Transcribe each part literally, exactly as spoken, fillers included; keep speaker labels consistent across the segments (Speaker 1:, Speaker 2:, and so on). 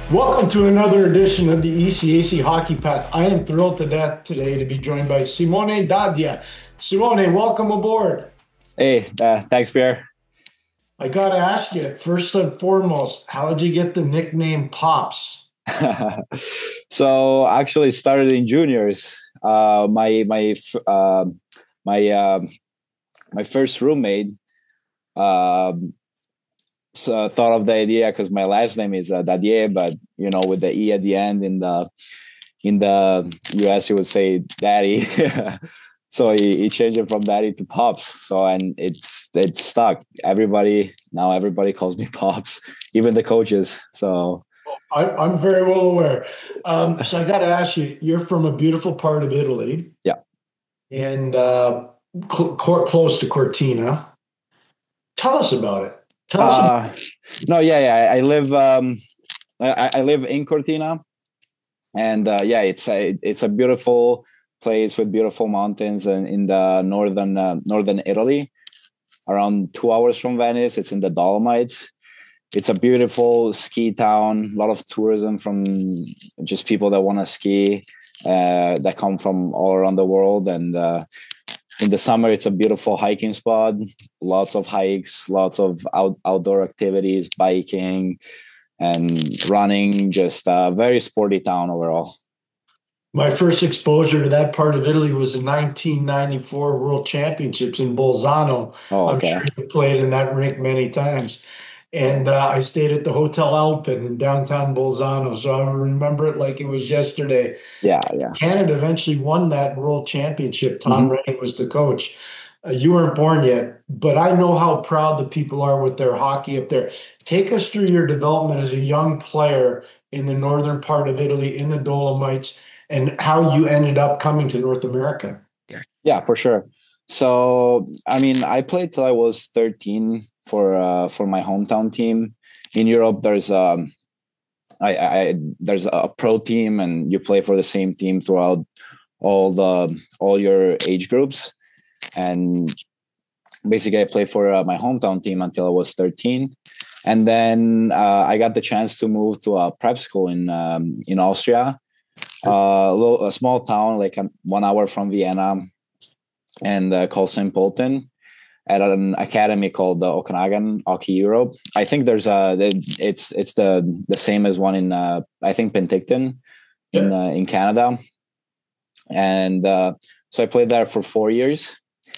Speaker 1: Welcome to another edition of the E C A C Hockey Path. I am thrilled to death today to be joined by Simone Dadia. Simone, welcome aboard.
Speaker 2: Hey, uh, thanks, Pierre.
Speaker 1: I got to ask you, first and foremost, how did you get the nickname Pops?
Speaker 2: So actually started in juniors. Uh, my my uh, my uh, my first roommate um, so thought of the idea because my last name is uh, Dadier, but you know, with the e at the end in the in the U S, you would say Daddy. So he, he changed it from Daddy to Pops. So and it's it's stuck. Everybody now everybody calls me Pops, even the coaches. So
Speaker 1: I, I'm very well aware. Um, so I got to ask you, you're from a beautiful part of Italy.
Speaker 2: Yeah.
Speaker 1: And uh, cl- close to Cortina. Tell us about it. Tell us.
Speaker 2: Uh, about- no, yeah, yeah. I live um, I, I live in Cortina, and uh, yeah, it's a it's a beautiful place with beautiful mountains and in the northern uh, northern Italy, around two hours from Venice. It's in the Dolomites. It's a beautiful ski town. A lot of tourism from just people that want to ski, uh, that come from all around the world. And uh, in the summer, it's a beautiful hiking spot. Lots of hikes, lots of out, outdoor activities, biking and running. Just a very sporty town overall.
Speaker 1: My first exposure to that part of Italy was the nineteen ninety-four World Championships in Bolzano.
Speaker 2: Oh,
Speaker 1: I'm
Speaker 2: okay.
Speaker 1: sure you played in that rink many times. And uh, I stayed at the Hotel Alpen in downtown Bolzano, so I remember it like it was yesterday.
Speaker 2: Yeah, yeah.
Speaker 1: Canada eventually won that World Championship. Tom
Speaker 2: Mm-hmm.
Speaker 1: Redding was the coach. Uh, you weren't born yet, but I know how proud the people are with their hockey up there. Take us through your development as a young player in the northern part of Italy, in the Dolomites, and how you ended up coming to North America.
Speaker 2: Yeah, for sure. So, I mean, I played till I was thirteen for uh, for my hometown team. In Europe, there's um, I, I there's a pro team, and you play for the same team throughout all the all your age groups. And basically, I played for uh, my hometown team until I was thirteen, and then uh, I got the chance to move to a prep school in um, in Austria, uh, a, little, a small town like um, one hour from Vienna, and uh, called Saint Polten, at an academy called the Okanagan Hockey Europe. I think there's a it's it's the the same as one in uh, I think Penticton in uh, in Canada, and uh, so I played there for four years,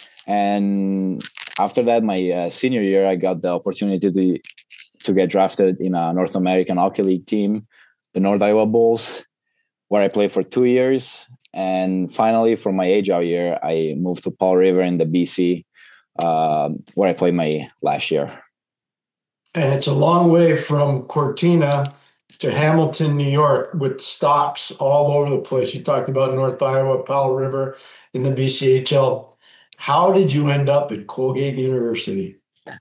Speaker 2: and after that, my uh, senior year, I got the opportunity to to get drafted in a North American Hockey League team, the North Iowa Bulls, where I played for two years. And finally, for my age out year, I moved to Paul River in the B C, uh, where I played my last year.
Speaker 1: And it's a long way from Cortina to Hamilton, New York, with stops all over the place. You talked about North Iowa, Powell River in the B C H L. How did you end up at Colgate University?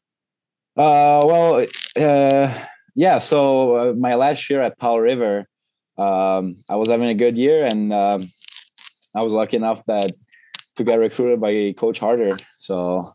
Speaker 2: Uh, well, uh, yeah. So uh, my last year at Powell River, um, I was having a good year, and uh, I was lucky enough that to get recruited by Coach Harder. So,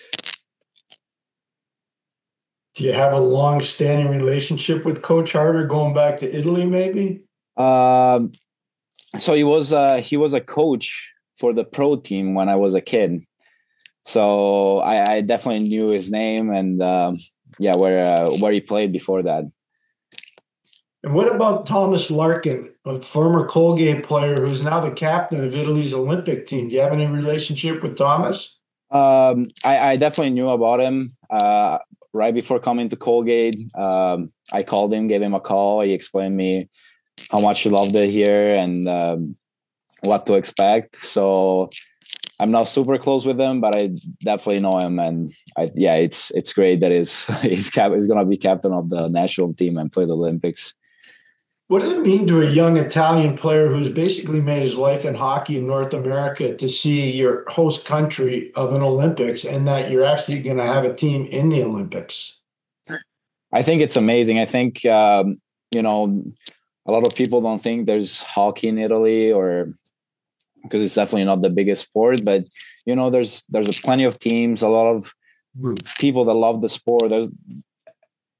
Speaker 1: do you have a long-standing relationship with Coach Harder, going back to Italy, maybe?
Speaker 2: Um, so he was uh, he was a coach for the pro team when I was a kid. So I, I definitely knew his name and um, yeah, where uh, where he played before that.
Speaker 1: And what about Thomas Larkin, a former Colgate player who's now the captain of Italy's Olympic team? Do you have any relationship with Thomas?
Speaker 2: Um, I, I definitely knew about him. Uh, right before coming to Colgate, um, I called him, gave him a call. He explained me how much he loved it here and um, what to expect. So I'm not super close with him, but I definitely know him. And I, yeah, it's it's great that he's he's, cap- he's going to be captain of the national team and play the Olympics.
Speaker 1: What does it mean to a young Italian player who's basically made his life in hockey in North America to see your host country of an Olympics and that you're actually going to have a team in the Olympics?
Speaker 2: I think it's amazing. I think, um, you know, a lot of people don't think there's hockey in Italy or because it's definitely not the biggest sport, but, you know, there's there's plenty of teams, a lot of people that love the sport. There's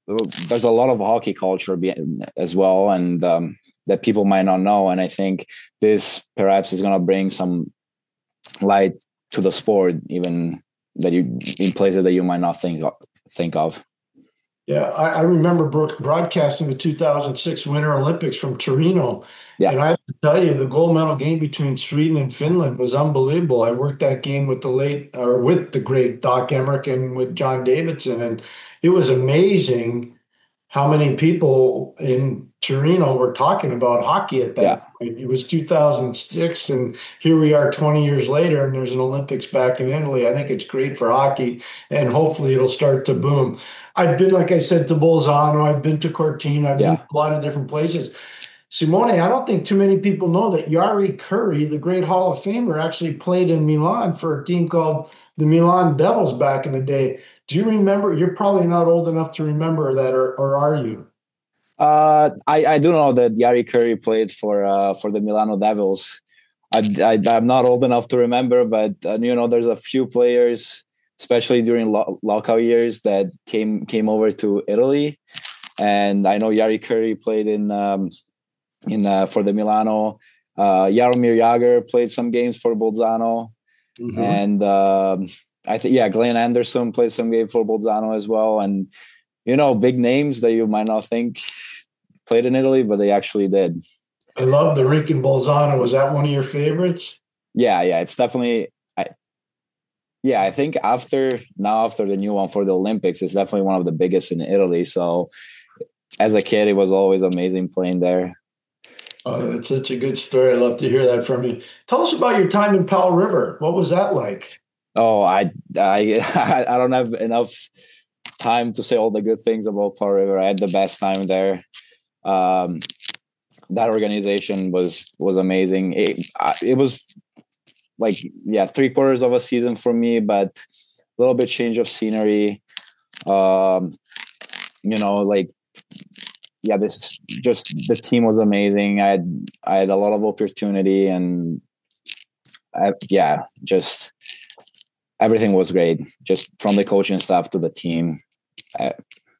Speaker 2: there's a lot of hockey culture as well, and um, that people might not know. And I think this perhaps is going to bring some light to the sport, even that you in places that you might not think of, think of.
Speaker 1: Yeah, I, I remember broadcasting the two thousand six Winter Olympics from Torino. Yeah. And I have to tell you, the gold medal game between Sweden and Finland was unbelievable. I worked that game with the late, or with the great Doc Emmerich and with John Davidson, and it was amazing how many people in Torino were talking about hockey at that yeah. point. It was two thousand six, and here we are twenty years later, and there's an Olympics back in Italy. I think it's great for hockey, and hopefully it'll start to boom. I've been, like I said, to Bolzano. I've been to Cortina. I've yeah. been to a lot of different places. Simone, I don't think too many people know that Jari Kurri, the great Hall of Famer, actually played in Milan for a team called the Milan Devils back in the day. Do you remember? You're probably not old enough to remember that, or, or are you?
Speaker 2: Uh, I, I do know that Jari Kurri played for uh, for the Milano Devils. I, I, I'm not old enough to remember, but uh, you know, there's a few players, especially during lo- lockout years, that came came over to Italy, and I know Jari Kurri played in um, in uh, for the Milano. Uh, Jaromir Jagr played some games for Bolzano, mm-hmm. and. Um, I think, yeah, Glenn Anderson played some game for Bolzano as well. And, you know, big names that you might not think played in Italy, but they actually did.
Speaker 1: I love the rink in Bolzano. Was that one of your favorites?
Speaker 2: Yeah, yeah, it's definitely, I, yeah, I think after, now after the new one for the Olympics, it's definitely one of the biggest in Italy. So as a kid, it was always amazing playing there.
Speaker 1: Oh, that's such a good story. I'd love to hear that from you. Tell us about your time in Powell River. What was that like?
Speaker 2: Oh, I, I, I don't have enough time to say all the good things about Powell River. I had the best time there. Um, that organization was was amazing. It, it was like, yeah, three quarters of a season for me, but a little bit change of scenery. Um, you know, like, yeah, this just the team was amazing. I had I had a lot of opportunity, and I, yeah, just. Everything was great, just from the coaching staff to the team. Uh,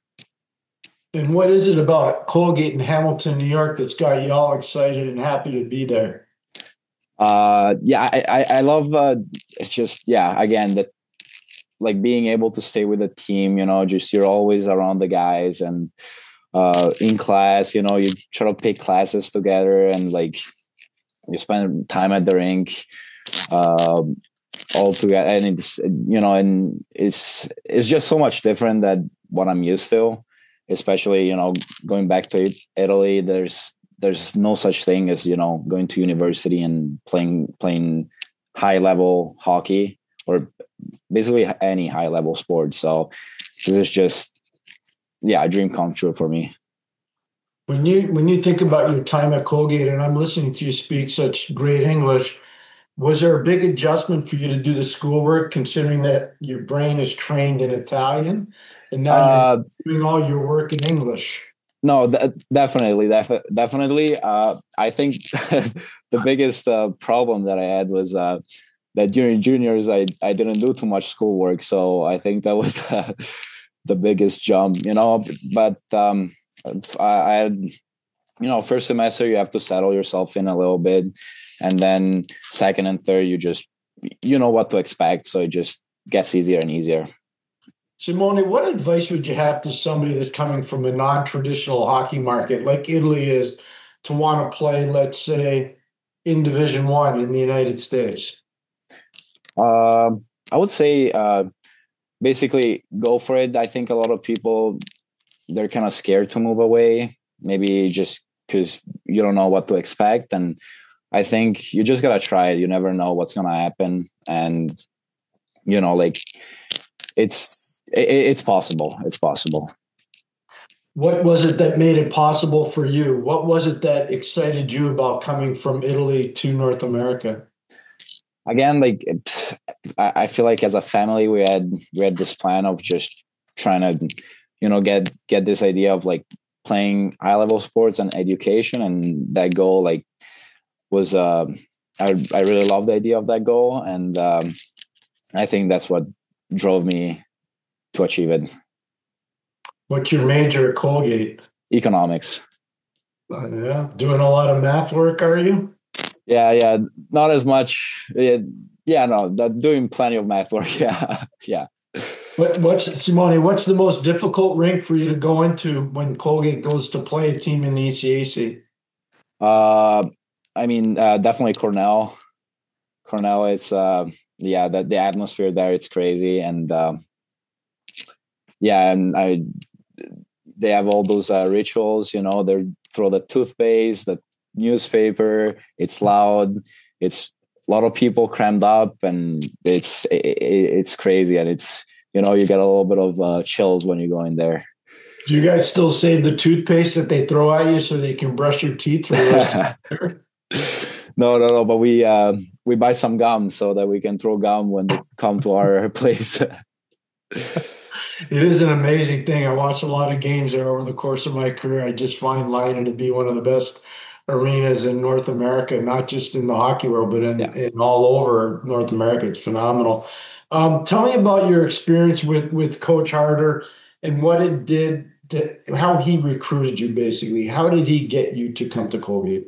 Speaker 1: and what is it about Colgate and Hamilton, New York, that's got you all excited and happy to be there?
Speaker 2: Uh, yeah, I, I, I love. Uh, it's just yeah, again, that like being able to stay with the team. You know, just you're always around the guys, and uh, in class, you know, you try to pick classes together, and like you spend time at the rink. Um, all together, and it's you know and it's it's just so much different than what I'm used to, especially you know going back to Italy. There's there's no such thing as you know going to university and playing playing high level hockey, or basically any high level sport. So this is just yeah a dream come true for me.
Speaker 1: When you when you think about your time at Colgate, and I'm listening to you speak such great English, was there a big adjustment for you to do the schoolwork, considering that your brain is trained in Italian and now uh, you're doing all your work in English?
Speaker 2: No, th- definitely, def- definitely. Uh, I think the biggest uh, problem that I had was uh, that during juniors, I, I didn't do too much schoolwork. So I think that was the, the biggest jump, you know, but um, I, I had, you know, first semester, you have to settle yourself in a little bit. And then second and third, you just, you know what to expect. So it just gets easier and easier.
Speaker 1: Simone, what advice would you have to somebody that's coming from a non-traditional hockey market like Italy is to want to play, let's say, in Division One in the United States?
Speaker 2: Uh, I would say uh, basically go for it. I think a lot of people, they're kind of scared to move away, maybe just because you don't know what to expect. And I think you just gotta try it. You never know what's gonna happen, and you know, like it's it, it's possible. It's possible.
Speaker 1: What was it that made it possible for you? What was it that excited you about coming from Italy to North America?
Speaker 2: Again, like I feel like as a family, we had we had this plan of just trying to, you know, get get this idea of like playing high level sports and education, and that goal like. was uh, I I really love the idea of that goal, and um, I think that's what drove me to achieve it.
Speaker 1: What's your major at Colgate?
Speaker 2: Economics.
Speaker 1: Uh, yeah, doing a lot of math work, are you?
Speaker 2: Yeah, yeah, not as much. Yeah, yeah no, doing plenty of math work. Yeah, yeah.
Speaker 1: What, what's Simone? What's the most difficult rink for you to go into when Colgate goes to play a team in the E C A C?
Speaker 2: Uh, I mean, uh, definitely Cornell. Cornell, it's uh, yeah, the the atmosphere there, it's crazy, and um, yeah, and I they have all those uh, rituals. You know, they throw the toothpaste, the newspaper. It's loud. It's a lot of people crammed up, and it's it, it's crazy, and it's you know you get a little bit of uh, chills when you go in there.
Speaker 1: Do you guys still save the toothpaste that they throw at you so that you can brush your teeth for the rest of the year?
Speaker 2: No, no, no. But we uh, we buy some gum so that we can throw gum when they come to our place.
Speaker 1: It is an amazing thing. I watched a lot of games there over the course of my career. I just find Leiden to be one of the best arenas in North America, not just in the hockey world, but in, yeah. in all over North America. It's phenomenal. Um, tell me about your experience with, with Coach Harder and what it did, to, how he recruited you, basically. How did he get you to come to Colgate?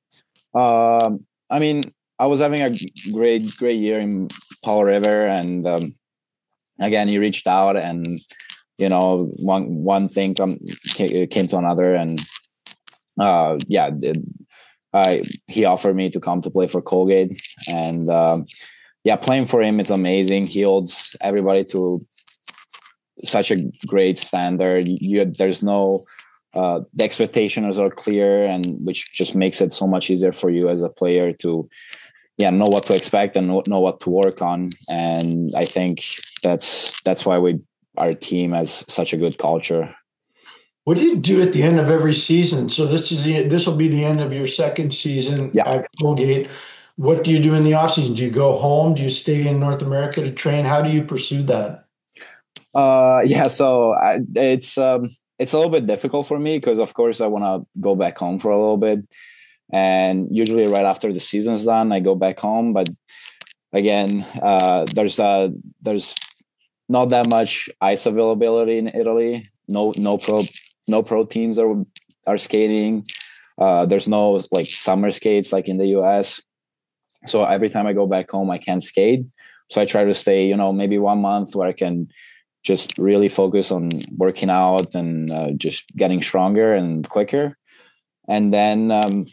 Speaker 2: Um, I mean, I was having a great, great year in Powell River, and um, again, he reached out, and you know, one one thing come, came to another, and uh, yeah, it, I he offered me to come to play for Colgate, and um, yeah, playing for him is amazing. He holds everybody to such a great standard. You, there's no uh, the expectations are clear, and which just makes it so much easier for you as a player to yeah know what to expect and know, know what to work on. And I think that's that's why we our team has such a good culture.
Speaker 1: What do you do at the end of every season? So this is the, this will be the end of your second season
Speaker 2: yeah.
Speaker 1: at Colgate. What do you do in the off season? Do you go home? Do you stay in North America to train? How do you pursue that?
Speaker 2: Uh, yeah, so I, it's um, it's a little bit difficult for me because, of course, I want to go back home for a little bit, and usually right after the season's done, I go back home. But again, uh, there's uh, there's not that much ice availability in Italy. No, no pro, no pro teams are are skating. Uh, there's no like summer skates like in the U S. So every time I go back home, I can't skate. So I try to stay, you know, maybe one month where I can just really focus on working out and uh, just getting stronger and quicker. And then, um,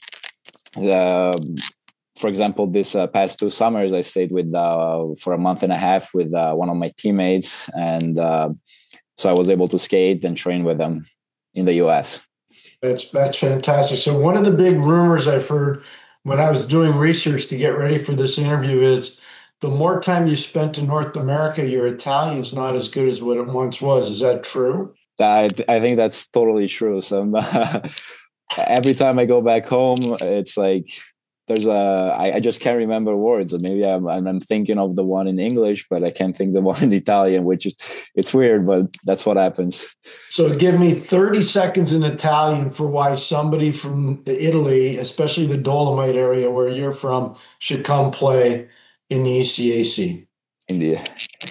Speaker 2: the, for example, this uh, past two summers, I stayed with uh, for a month and a half with uh, one of my teammates. And uh, so I was able to skate and train with them in the U S.
Speaker 1: That's, that's fantastic. So one of the big rumors I've heard when I was doing research to get ready for this interview is the more time you spent in North America, your Italian's not as good as what it once was. Is that true?
Speaker 2: I, I think that's totally true. So uh, every time I go back home, it's like there's a I, I just can't remember words. Maybe I'm I'm thinking of the one in English, but I can't think the one in Italian, which is it's weird, but that's what happens.
Speaker 1: So give me thirty seconds in Italian for why somebody from Italy, especially the Dolomite area where you're from, should come play in the E C A C.
Speaker 2: Indeed.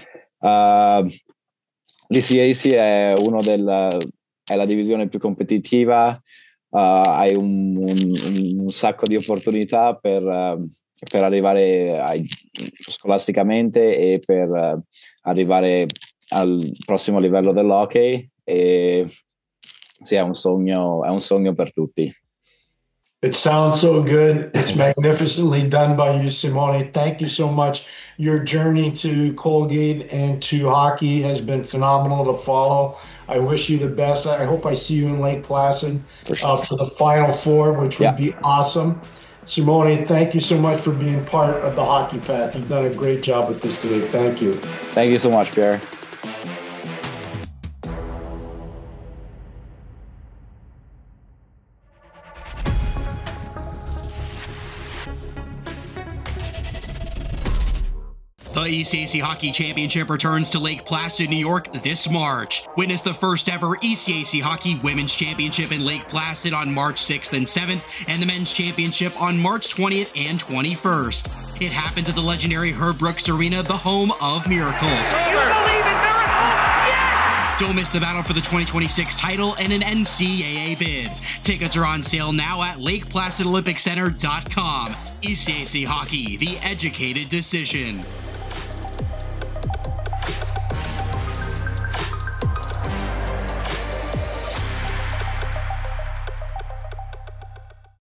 Speaker 2: Uh, L'E C A C è uno della è la divisione più competitiva. Uh, hai un, un, un sacco di opportunità per, uh, per arrivare ai, scolasticamente e per uh, arrivare al prossimo livello dell'hockey, e sì, è un sogno, è un sogno per tutti.
Speaker 1: It sounds so good. It's magnificently done by you, Simone. Thank you so much. Your journey to Colgate and to hockey has been phenomenal to follow. I wish you the best. I hope I see you in Lake Placid for, sure. uh, for the Final Four, which would yeah. be awesome. Simone, thank you so much for being part of the Hockey Path. You've done a great job with this today. Thank you.
Speaker 2: Thank you so much, Pierre.
Speaker 3: The E C A C Hockey Championship returns to Lake Placid, New York this March. Witness the first ever E C A C Hockey Women's Championship in Lake Placid on March sixth and seventh, and the Men's Championship on March twentieth and twenty-first. It happens at the legendary Herb Brooks Arena, the home of miracles.
Speaker 4: You believe in miracles? Yes!
Speaker 3: Don't miss the battle for the twenty twenty-six title and an N C double A bid. Tickets are on sale now at Lake Placid Olympic Center dot com. E C A C Hockey, the educated decision.